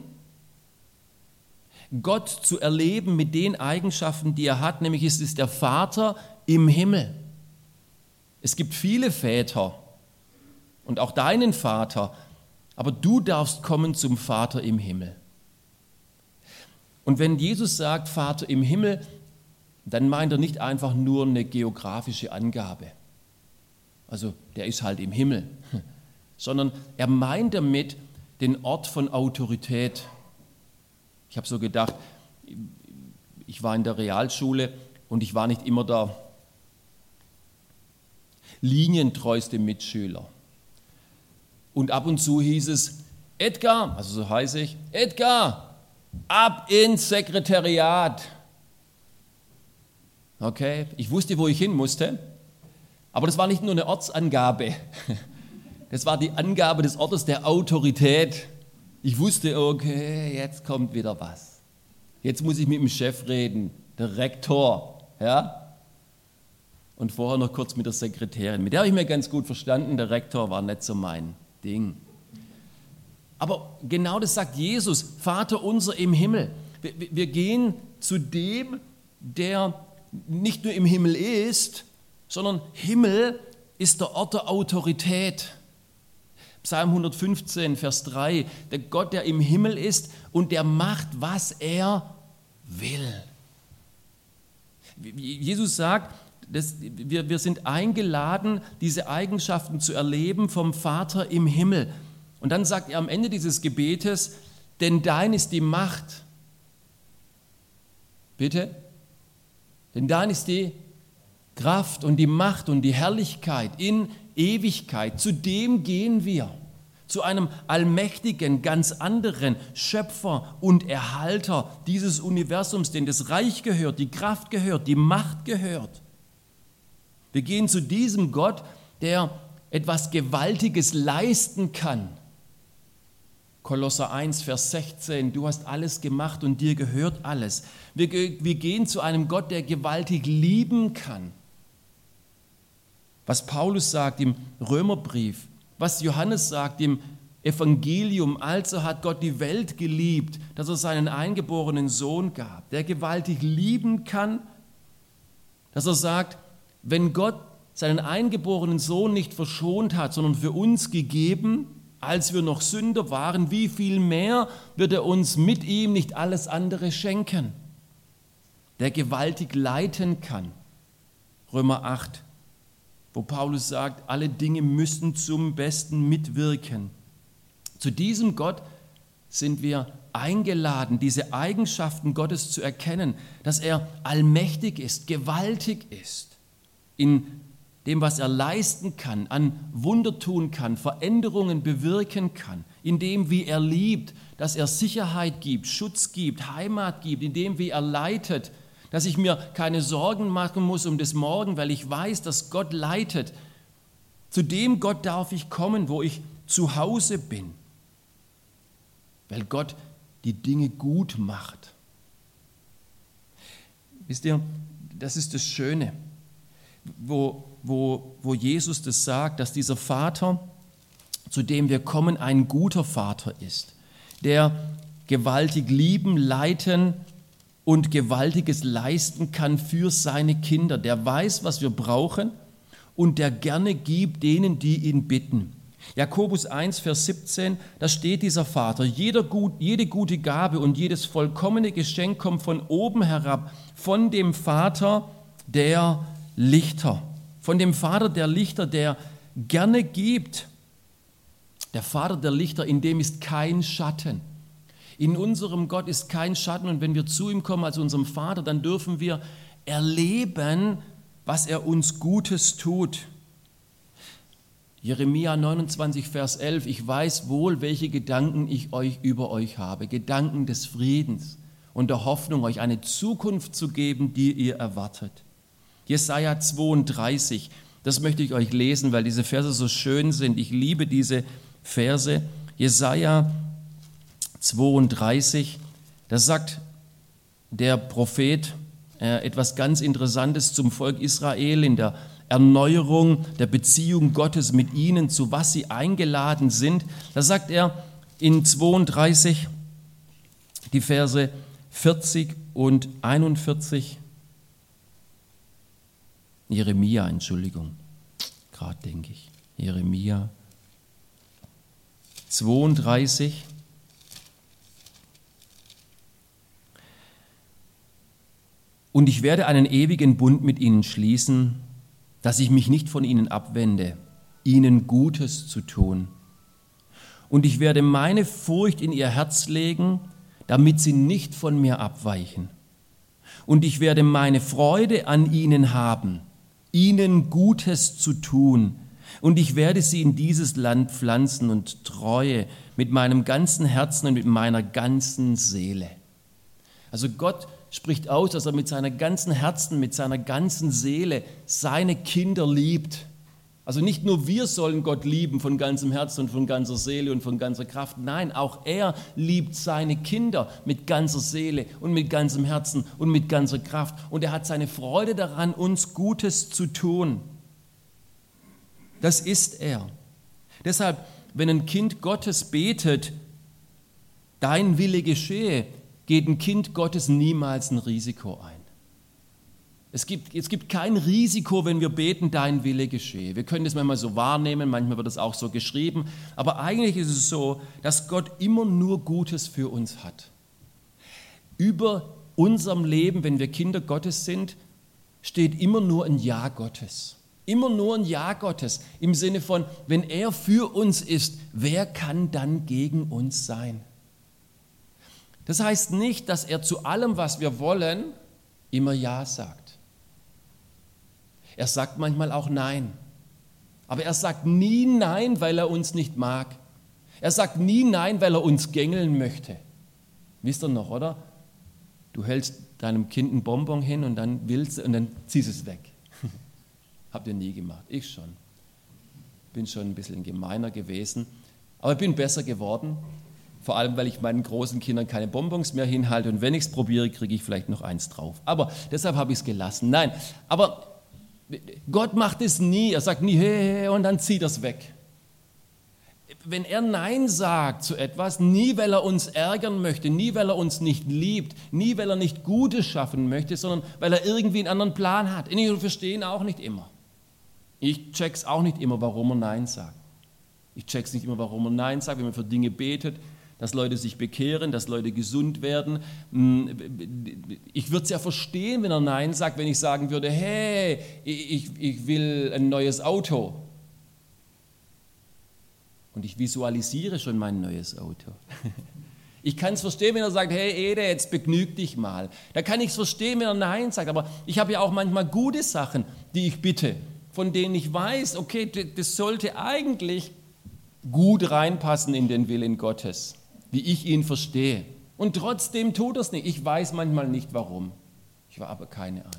Gott zu erleben mit den Eigenschaften, die er hat, nämlich es ist der Vater im Himmel. Es gibt viele Väter und auch deinen Vater, aber du darfst kommen zum Vater im Himmel. Und wenn Jesus sagt, Vater im Himmel, dann meint er nicht einfach nur eine geografische Angabe. Also der ist halt im Himmel, sondern er meint damit den Ort von Autorität. Ich habe so gedacht, ich war in der Realschule und ich war nicht immer der linientreueste Mitschüler. Und ab und zu hieß es, Edgar, also so heiße ich, Edgar, ab ins Sekretariat. Okay, ich wusste, wo ich hin musste, aber das war nicht nur eine Ortsangabe, das war die Angabe des Ortes der Autorität. Ich wusste, okay, jetzt kommt wieder was. Jetzt muss ich mit dem Chef reden, der Rektor, ja? Und vorher noch kurz mit der Sekretärin. Mit der habe ich mir ganz gut verstanden, der Rektor war nicht so mein Ding. Aber genau das sagt Jesus, Vater unser im Himmel. Wir gehen zu dem, der nicht nur im Himmel ist, sondern Himmel ist der Ort der Autorität. Psalm 115, Vers 3, der Gott, der im Himmel ist und der macht, was er will. Jesus sagt, wir sind eingeladen, diese Eigenschaften zu erleben vom Vater im Himmel. Und dann sagt er am Ende dieses Gebetes, denn dein ist die Macht. Bitte? Denn dein ist die Kraft und die Macht und die Herrlichkeit in Ewigkeit. Zu dem gehen wir. Zu einem allmächtigen, ganz anderen Schöpfer und Erhalter dieses Universums, dem das Reich gehört, die Kraft gehört, die Macht gehört. Wir gehen zu diesem Gott, der etwas Gewaltiges leisten kann. Kolosser 1, Vers 16, du hast alles gemacht und dir gehört alles. Wir gehen zu einem Gott, der gewaltig lieben kann. Was Paulus sagt im Römerbrief, was Johannes sagt im Evangelium, also hat Gott die Welt geliebt, dass er seinen eingeborenen Sohn gab, der gewaltig lieben kann, dass er sagt, wenn Gott seinen eingeborenen Sohn nicht verschont hat, sondern für uns gegeben, als wir noch Sünder waren, wie viel mehr wird er uns mit ihm nicht alles andere schenken, der gewaltig leiten kann. Römer 8, wo Paulus sagt, alle Dinge müssen zum Besten mitwirken. Zu diesem Gott sind wir eingeladen, diese Eigenschaften Gottes zu erkennen, dass er allmächtig ist, gewaltig ist, in dem, was er leisten kann, an Wunder tun kann, Veränderungen bewirken kann, in dem, wie er liebt, dass er Sicherheit gibt, Schutz gibt, Heimat gibt, in dem, wie er leitet, dass ich mir keine Sorgen machen muss um das Morgen, weil ich weiß, dass Gott leitet. Zu dem Gott darf ich kommen, wo ich zu Hause bin, weil Gott die Dinge gut macht. Wisst ihr, das ist das Schöne, wo Jesus das sagt, dass dieser Vater, zu dem wir kommen, ein guter Vater ist, der gewaltig lieben, leiten und Gewaltiges leisten kann für seine Kinder, der weiß, was wir brauchen und der gerne gibt denen, die ihn bitten. Jakobus 1, Vers 17, da steht dieser Vater, jede gute Gabe und jedes vollkommene Geschenk kommt von oben herab, von dem Vater der Lichter. Von dem Vater der Lichter, der gerne gibt. Der Vater der Lichter, in dem ist kein Schatten. In unserem Gott ist kein Schatten und wenn wir zu ihm kommen als unserem Vater, dann dürfen wir erleben, was er uns Gutes tut. Jeremia 29, Vers 11, ich weiß wohl, welche Gedanken ich über euch habe, Gedanken des Friedens und der Hoffnung, euch eine Zukunft zu geben, die ihr erwartet. Jesaja 32, das möchte ich euch lesen, weil diese Verse so schön sind. Ich liebe diese Verse. Jesaja 32, da sagt der Prophet etwas ganz Interessantes zum Volk Israel in der Erneuerung der Beziehung Gottes mit ihnen, zu was sie eingeladen sind. Da sagt er in 32, die Verse 40 und 41, Jeremia, gerade denke ich, Jeremia 32, und ich werde einen ewigen Bund mit ihnen schließen, dass ich mich nicht von ihnen abwende, ihnen Gutes zu tun. Und ich werde meine Furcht in ihr Herz legen, damit sie nicht von mir abweichen. Und ich werde meine Freude an ihnen haben, ihnen Gutes zu tun. Und ich werde sie in dieses Land pflanzen und Treue mit meinem ganzen Herzen und mit meiner ganzen Seele. Also Gott spricht aus, dass er mit seinem ganzen Herzen, mit seiner ganzen Seele seine Kinder liebt. Also nicht nur wir sollen Gott lieben von ganzem Herzen und von ganzer Seele und von ganzer Kraft. Nein, auch er liebt seine Kinder mit ganzer Seele und mit ganzem Herzen und mit ganzer Kraft. Und er hat seine Freude daran, uns Gutes zu tun. Das ist er. Deshalb, wenn ein Kind Gottes betet, dein Wille geschehe, geht ein Kind Gottes niemals ein Risiko ein. Es gibt kein Risiko, wenn wir beten, dein Wille geschehe. Wir können das manchmal so wahrnehmen, manchmal wird das auch so geschrieben, aber eigentlich ist es so, dass Gott immer nur Gutes für uns hat. Über unserem Leben, wenn wir Kinder Gottes sind, steht immer nur ein Ja Gottes. Immer nur ein Ja Gottes im Sinne von, wenn er für uns ist, wer kann dann gegen uns sein? Das heißt nicht, dass er zu allem, was wir wollen, immer Ja sagt. Er sagt manchmal auch Nein. Aber er sagt nie Nein, weil er uns nicht mag. Er sagt nie Nein, weil er uns gängeln möchte. Wisst ihr noch, oder? Du hältst deinem Kind ein Bonbon hin und dann ziehst es weg. Habt ihr nie gemacht, ich schon. bin schon ein bisschen gemeiner gewesen, aber ich bin besser geworden, vor allem, weil ich meinen großen Kindern keine Bonbons mehr hinhalte und wenn ich es probiere, kriege ich vielleicht noch eins drauf. Aber deshalb habe ich es gelassen. Nein, aber Gott macht es nie, er sagt nie, hey, und dann zieht er es weg. Wenn er Nein sagt zu etwas, nie weil er uns ärgern möchte, nie weil er uns nicht liebt, nie weil er nicht Gutes schaffen möchte, sondern weil er irgendwie einen anderen Plan hat. Ich verstehe ihn auch nicht immer. Ich check's auch nicht immer, warum er Nein sagt. Ich check's nicht immer, warum er Nein sagt, wenn man für Dinge betet, dass Leute sich bekehren, dass Leute gesund werden. Ich würde es ja verstehen, wenn er Nein sagt, wenn ich sagen würde, hey, ich will ein neues Auto. Und ich visualisiere schon mein neues Auto. Ich kann es verstehen, wenn er sagt, hey Ede, jetzt begnüg dich mal. Da kann ich es verstehen, wenn er Nein sagt. Aber ich habe ja auch manchmal gute Sachen, die ich bitte, von denen ich weiß, okay, das sollte eigentlich gut reinpassen in den Willen Gottes, wie ich ihn verstehe. Und trotzdem tut er es nicht. Ich weiß manchmal nicht, warum. Ich habe aber keine Ahnung.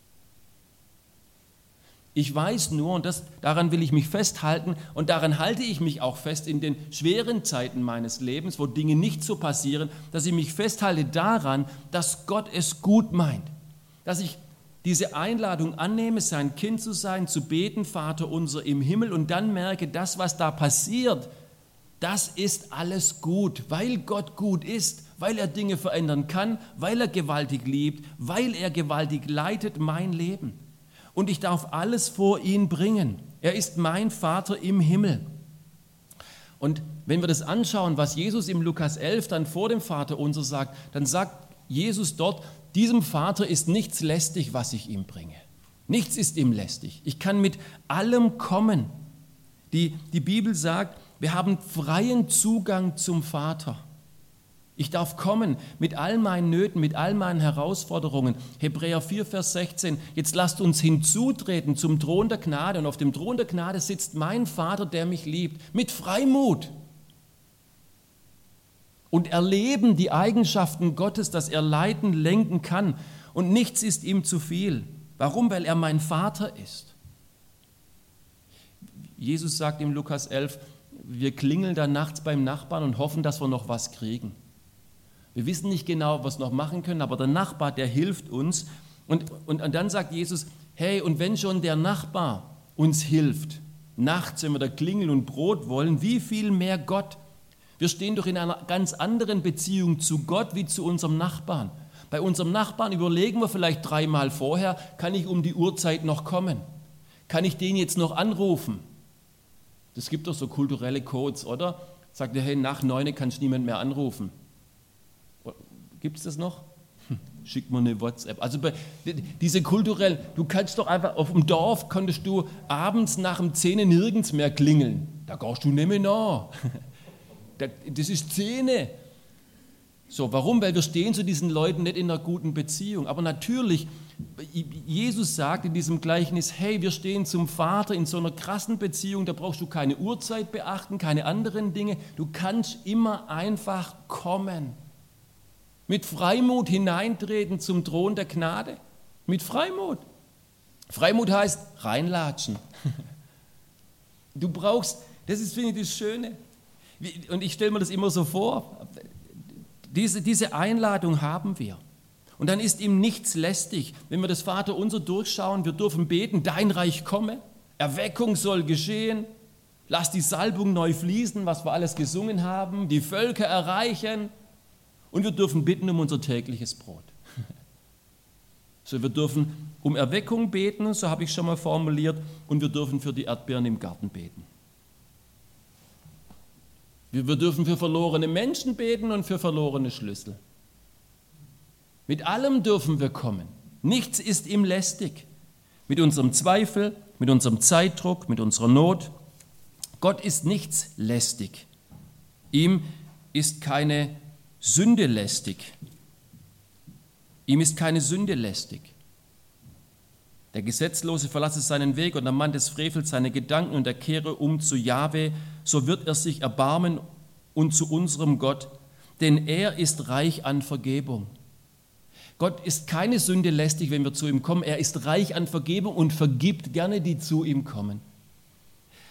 Ich weiß nur, und daran will ich mich festhalten, und daran halte ich mich auch fest in den schweren Zeiten meines Lebens, wo Dinge nicht so passieren, dass ich mich festhalte daran, dass Gott es gut meint. Dass ich diese Einladung annehme, sein Kind zu sein, zu beten, Vater unser im Himmel, und dann merke, das, was da passiert, das ist alles gut, weil Gott gut ist, weil er Dinge verändern kann, weil er gewaltig liebt, weil er gewaltig leitet mein Leben. Und ich darf alles vor ihn bringen. Er ist mein Vater im Himmel. Und wenn wir das anschauen, was Jesus im Lukas 11 dann vor dem Vater unser sagt, dann sagt Jesus dort, diesem Vater ist nichts lästig, was ich ihm bringe. Nichts ist ihm lästig. Ich kann mit allem kommen. Die Bibel sagt, wir haben freien Zugang zum Vater. Ich darf kommen mit all meinen Nöten, mit all meinen Herausforderungen. Hebräer 4, Vers 16, jetzt lasst uns hinzutreten zum Thron der Gnade. Und auf dem Thron der Gnade sitzt mein Vater, der mich liebt, mit Freimut. Und erleben die Eigenschaften Gottes, dass er leiten, lenken kann. Und nichts ist ihm zu viel. Warum? Weil er mein Vater ist. Jesus sagt im Lukas 11, wir klingeln da nachts beim Nachbarn und hoffen, dass wir noch was kriegen. Wir wissen nicht genau, was wir noch machen können, aber der Nachbar, der hilft uns. Und dann sagt Jesus, hey, und wenn schon der Nachbar uns hilft, nachts, wenn wir da klingeln und Brot wollen, wie viel mehr Gott? Wir stehen doch in einer ganz anderen Beziehung zu Gott wie zu unserem Nachbarn. Bei unserem Nachbarn überlegen wir vielleicht 3-mal vorher, kann ich um die Uhrzeit noch kommen? Kann ich den jetzt noch anrufen? Das gibt doch so kulturelle Codes, oder? Sagt er, hey, nach 9 kannst du niemand mehr anrufen. Gibt es das noch? Schick mir eine WhatsApp. Also diese kulturell, du kannst doch einfach, auf dem Dorf konntest du abends nach dem 10 nirgends mehr klingeln. Da gehst du nicht mehr nach. Das ist 10. So, warum? Weil wir stehen zu diesen Leuten nicht in einer guten Beziehung. Aber natürlich, Jesus sagt in diesem Gleichnis, hey, wir stehen zum Vater in so einer krassen Beziehung, da brauchst du keine Uhrzeit beachten, keine anderen Dinge. Du kannst immer einfach kommen. Mit Freimut hineintreten zum Thron der Gnade. Mit Freimut. Freimut heißt reinlatschen. Du brauchst, das ist, finde ich, das Schöne. Und ich stelle mir das immer so vor. Diese Einladung haben wir. Und dann ist ihm nichts lästig. Wenn wir das Vaterunser durchschauen, wir dürfen beten, dein Reich komme, Erweckung soll geschehen, lass die Salbung neu fließen, was wir alles gesungen haben, die Völker erreichen. Und wir dürfen bitten um unser tägliches Brot. So, wir dürfen um Erweckung beten, so habe ich schon mal formuliert, und wir dürfen für die Erdbeeren im Garten beten. Wir dürfen für verlorene Menschen beten und für verlorene Schlüssel. Mit allem dürfen wir kommen. Nichts ist ihm lästig. Mit unserem Zweifel, mit unserem Zeitdruck, mit unserer Not. Gott ist nichts lästig. Ihm ist keine Sünde lästig. Ihm ist keine Sünde lästig. Der Gesetzlose verlasse seinen Weg und der Mann des Frevels seine Gedanken und er kehre um zu Jahwe, so wird er sich erbarmen und zu unserem Gott, denn er ist reich an Vergebung. Gott ist keine Sünde lästig, wenn wir zu ihm kommen. Er ist reich an Vergebung und vergibt gerne, die zu ihm kommen.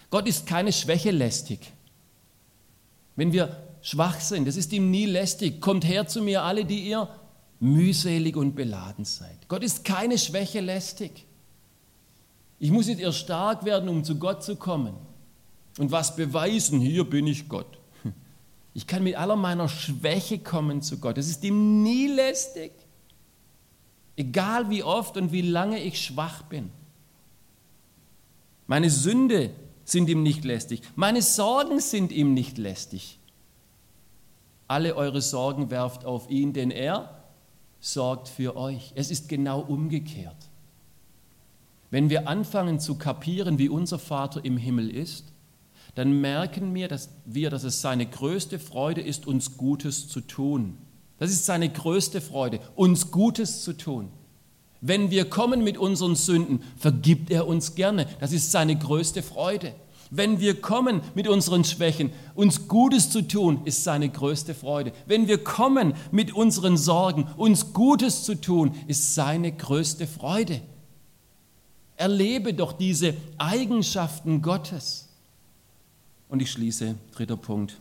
Gott ist keine Schwäche lästig. Wenn wir schwach sind, das ist ihm nie lästig. Kommt her zu mir, alle, die ihr mühselig und beladen seid. Gott ist keine Schwäche lästig. Ich muss nicht erst stark werden, um zu Gott zu kommen und was beweisen, hier bin ich Gott. Ich kann mit aller meiner Schwäche kommen zu Gott. Das ist ihm nie lästig. Egal wie oft und wie lange ich schwach bin. Meine Sünde sind ihm nicht lästig. Meine Sorgen sind ihm nicht lästig. Alle eure Sorgen werft auf ihn, denn er sorgt für euch. Es ist genau umgekehrt. Wenn wir anfangen zu kapieren, wie unser Vater im Himmel ist, dann merken wir, dass es seine größte Freude ist, uns Gutes zu tun. Das ist seine größte Freude, uns Gutes zu tun. Wenn wir kommen mit unseren Sünden, vergibt er uns gerne. Das ist seine größte Freude. Wenn wir kommen mit unseren Schwächen, uns Gutes zu tun, ist seine größte Freude. Wenn wir kommen mit unseren Sorgen, uns Gutes zu tun, ist seine größte Freude. Erlebe doch diese Eigenschaften Gottes. Und ich schließe, 3. Punkt.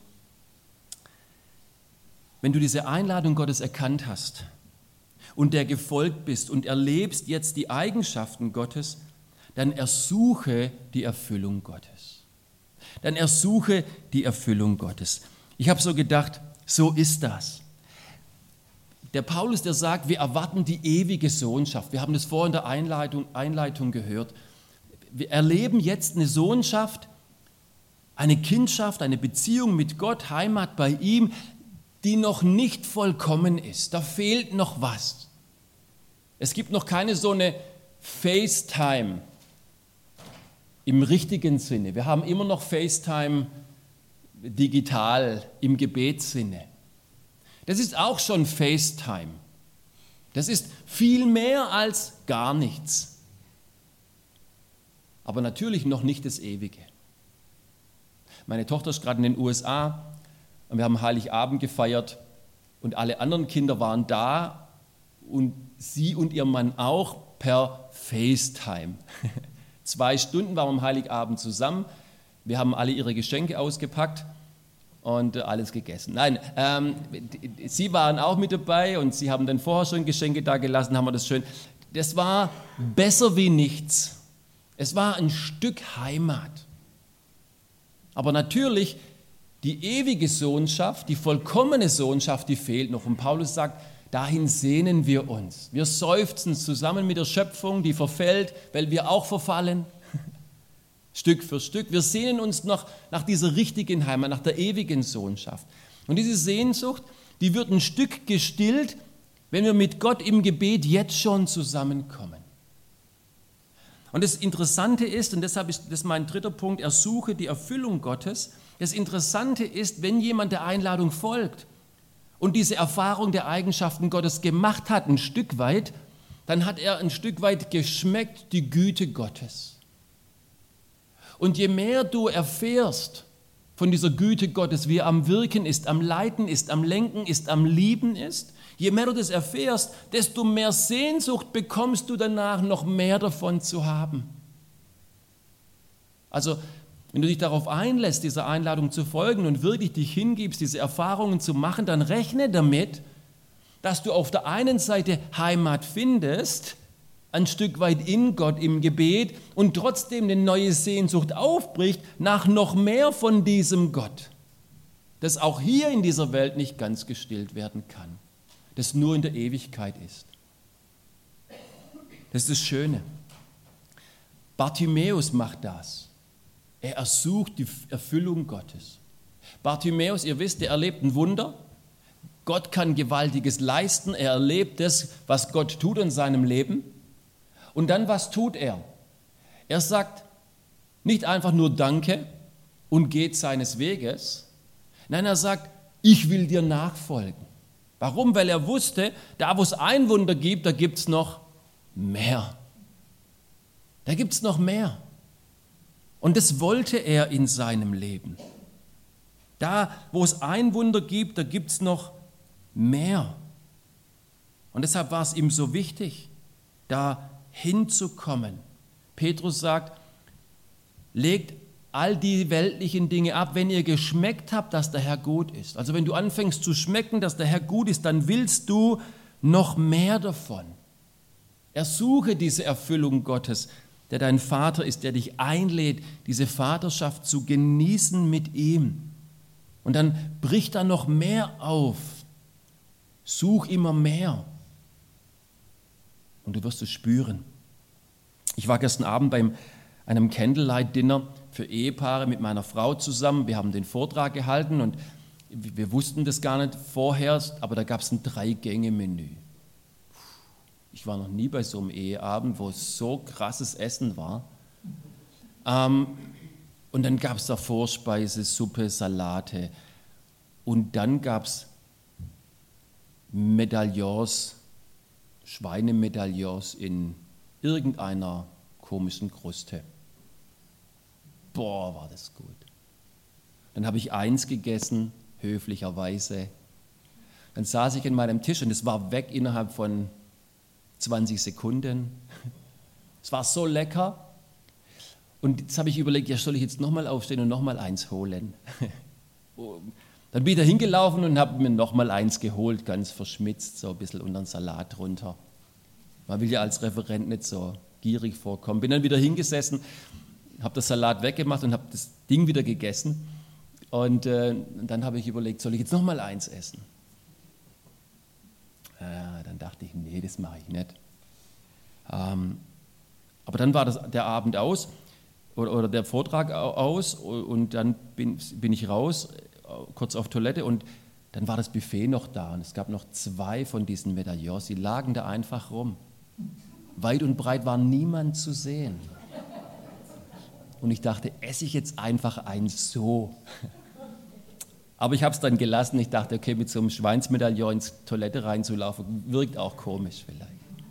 Wenn du diese Einladung Gottes erkannt hast und der gefolgt bist und erlebst jetzt die Eigenschaften Gottes, dann ersuche die Erfüllung Gottes. Dann ersuche die Erfüllung Gottes. Ich habe so gedacht, so ist das. Der Paulus, der sagt, wir erwarten die ewige Sohnschaft. Wir haben das vorhin in der Einleitung gehört. Wir erleben jetzt eine Sohnschaft, eine Kindschaft, eine Beziehung mit Gott, Heimat bei ihm, die noch nicht vollkommen ist. Da fehlt noch was. Es gibt noch keine so eine FaceTime im richtigen Sinne. Wir haben immer noch FaceTime digital im Gebetssinne. Das ist auch schon FaceTime. Das ist viel mehr als gar nichts. Aber natürlich noch nicht das Ewige. Meine Tochter ist gerade in den USA und wir haben Heiligabend gefeiert und alle anderen Kinder waren da und sie und ihr Mann auch per FaceTime. 2 Stunden waren wir am Heiligabend zusammen. Wir haben alle ihre Geschenke ausgepackt und alles gegessen. Nein, sie waren auch mit dabei und sie haben dann vorher schon Geschenke da gelassen, haben wir das schön. Das war besser wie nichts. Es war ein Stück Heimat. Aber natürlich, die ewige Sohnschaft, die vollkommene Sohnschaft, die fehlt noch. Und Paulus sagt, dahin sehnen wir uns. Wir seufzen zusammen mit der Schöpfung, die verfällt, weil wir auch verfallen. Stück für Stück. Wir sehnen uns noch nach dieser richtigen Heimat, nach der ewigen Sohnschaft. Und diese Sehnsucht, die wird ein Stück gestillt, wenn wir mit Gott im Gebet jetzt schon zusammenkommen. Und das Interessante ist, und deshalb ist das mein 3. Punkt, ersuche die Erfüllung Gottes. Das Interessante ist, wenn jemand der Einladung folgt und diese Erfahrung der Eigenschaften Gottes gemacht hat, ein Stück weit, dann hat er ein Stück weit geschmeckt die Güte Gottes. Und je mehr du erfährst von dieser Güte Gottes, wie er am Wirken ist, am Leiten ist, am Lenken ist, am Lieben ist, je mehr du das erfährst, desto mehr Sehnsucht bekommst du danach, noch mehr davon zu haben. Also, wenn du dich darauf einlässt, dieser Einladung zu folgen und wirklich dich hingibst, diese Erfahrungen zu machen, dann rechne damit, dass du auf der einen Seite Heimat findest, ein Stück weit in Gott im Gebet und trotzdem eine neue Sehnsucht aufbricht nach noch mehr von diesem Gott, das auch hier in dieser Welt nicht ganz gestillt werden kann, das nur in der Ewigkeit ist. Das ist das Schöne. Bartimäus macht das. Er ersucht die Erfüllung Gottes. Bartimäus, ihr wisst, er erlebt ein Wunder. Gott kann Gewaltiges leisten. Er erlebt das, was Gott tut in seinem Leben. Und dann, was tut er? Er sagt nicht einfach nur Danke und geht seines Weges. Nein, er sagt, ich will dir nachfolgen. Warum? Weil er wusste, da wo es ein Wunder gibt, da gibt es noch mehr. Da gibt es noch mehr. Und das wollte er in seinem Leben. Da, wo es ein Wunder gibt, da gibt es noch mehr. Und deshalb war es ihm so wichtig, da hinzukommen. Petrus sagt, legt all die weltlichen Dinge ab, wenn ihr geschmeckt habt, dass der Herr gut ist. Also wenn du anfängst zu schmecken, dass der Herr gut ist, dann willst du noch mehr davon. Ersuche diese Erfüllung Gottes, der dein Vater ist, der dich einlädt, diese Vaterschaft zu genießen mit ihm. Und dann brich da noch mehr auf. Such immer mehr. Und du wirst es spüren. Ich war gestern Abend bei einem Candlelight-Dinner für Ehepaare mit meiner Frau zusammen. Wir haben den Vortrag gehalten und wir wussten das gar nicht vorher, aber da gab es ein 3-Gänge-Menü. Ich war noch nie bei so einem Eheabend, wo so krasses Essen war. Und dann gab es da Vorspeise, Suppe, Salate und dann gab es Medaillons, Schweinemedaillons in irgendeiner komischen Kruste. Boah, war das gut. Dann habe ich eins gegessen, höflicherweise. Dann saß ich an meinem Tisch und es war weg innerhalb von 20 Sekunden. Es war so lecker. Und jetzt habe ich überlegt, ja, soll ich jetzt nochmal aufstehen und nochmal eins holen? Dann bin ich da hingelaufen und habe mir nochmal eins geholt, ganz verschmitzt, so ein bisschen unter den Salat runter. Man will ja als Referent nicht so gierig vorkommen. Bin dann wieder hingesessen, habe das Salat weggemacht und habe das Ding wieder gegessen. Und dann habe ich überlegt, soll ich jetzt nochmal eins essen? Dann dachte ich, nee, das mache ich nicht. Aber dann war der Abend aus oder der Vortrag aus und dann bin ich raus, kurz auf Toilette und dann war das Buffet noch da und es gab noch 2 von diesen Medaillons, die lagen da einfach rum. Weit und breit war niemand zu sehen. Und ich dachte, esse ich jetzt einfach eins so? Aber ich habe es dann gelassen. Ich dachte, okay, mit so einem Schweinsmedaillon ins Toilette reinzulaufen, wirkt auch komisch vielleicht.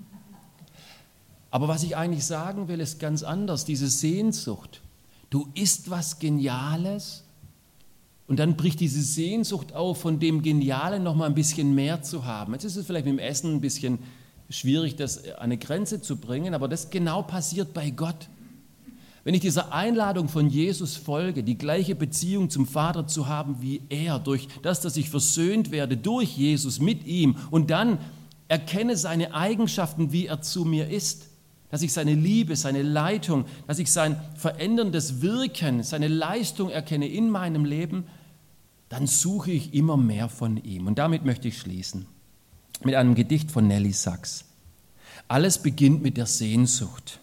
Aber was ich eigentlich sagen will, ist ganz anders. Diese Sehnsucht. Du isst was Geniales und dann bricht diese Sehnsucht auf, von dem Genialen noch mal ein bisschen mehr zu haben. Jetzt ist es vielleicht mit dem Essen ein bisschen schwierig, das an eine Grenze zu bringen, aber das genau passiert bei Gott. Wenn ich dieser Einladung von Jesus folge, die gleiche Beziehung zum Vater zu haben wie er, durch das, dass ich versöhnt werde durch Jesus mit ihm und dann erkenne seine Eigenschaften, wie er zu mir ist, dass ich seine Liebe, seine Leitung, dass ich sein veränderndes Wirken, seine Leistung erkenne in meinem Leben, dann suche ich immer mehr von ihm. Und damit möchte ich schließen mit einem Gedicht von Nelly Sachs. Alles beginnt mit der Sehnsucht.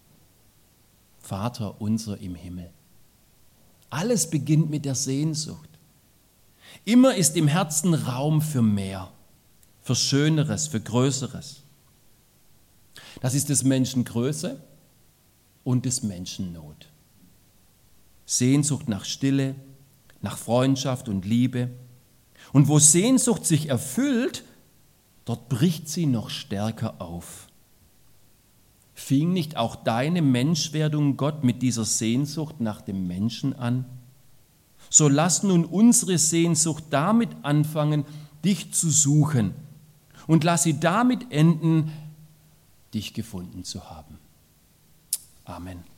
Vater unser im Himmel. Alles beginnt mit der Sehnsucht. Immer ist im Herzen Raum für mehr, für Schöneres, für Größeres. Das ist des Menschen Größe und des Menschen Not. Sehnsucht nach Stille, nach Freundschaft und Liebe. Und wo Sehnsucht sich erfüllt, dort bricht sie noch stärker auf. Fing nicht auch deine Menschwerdung, Gott, mit dieser Sehnsucht nach dem Menschen an? So lass nun unsere Sehnsucht damit anfangen, dich zu suchen und lass sie damit enden, dich gefunden zu haben. Amen.